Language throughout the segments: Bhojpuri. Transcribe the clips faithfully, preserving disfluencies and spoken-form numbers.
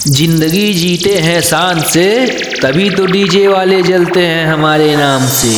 जिंदगी जीते हैं शान से, तभी तो डीजे वाले जलते हैं हमारे नाम से।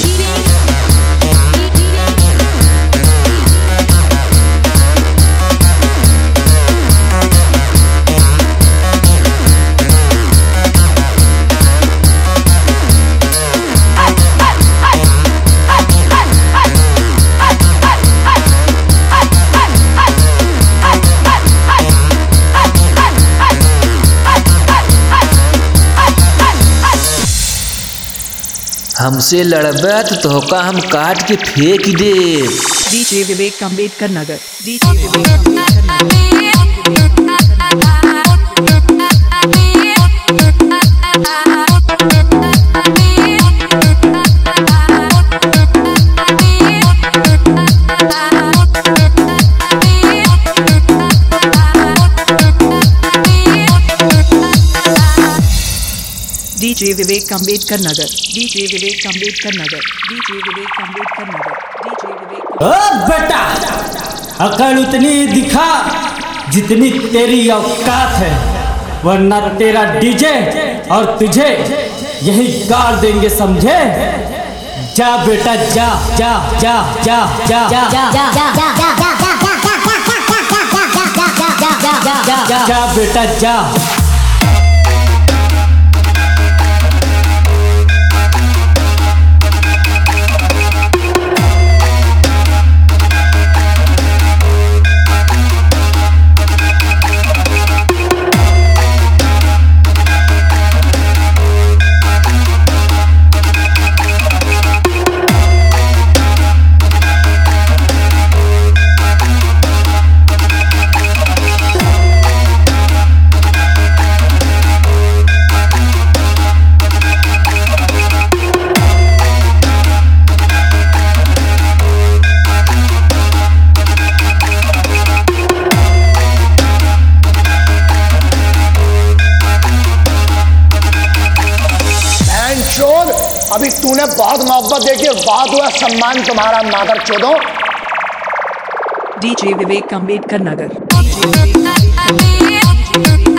हमसे लड़बे तो तोहका हम काट के फेंक दे। डीजे विवेक अम्बेडकर नगर। डीजे विवेक अम्बेडकर नगर। डीजे विवेक अम्बेडकर नगर। डीजे विवेक अम्बेडकर नगर। डीजे विवेक अम्बेडकर नगर। डीजे विवेक। ओ बेटा, अकल उतनी दिखा जितनी तेरी औकात है, वरना तेरा डीजे और तुझे यही गाड़ देंगे, समझे? जा बेटा जा जा जा जा जा जा जा जा जा जा जा बेटा जा। अभी तूने बहुत मोहब्बत देखी, बहुत हुआ सम्मान तुम्हारा मादर चोदो। डीजे विवेक अम्बेडकर नगर। डीजे विवेक अम्बेडकर नगर।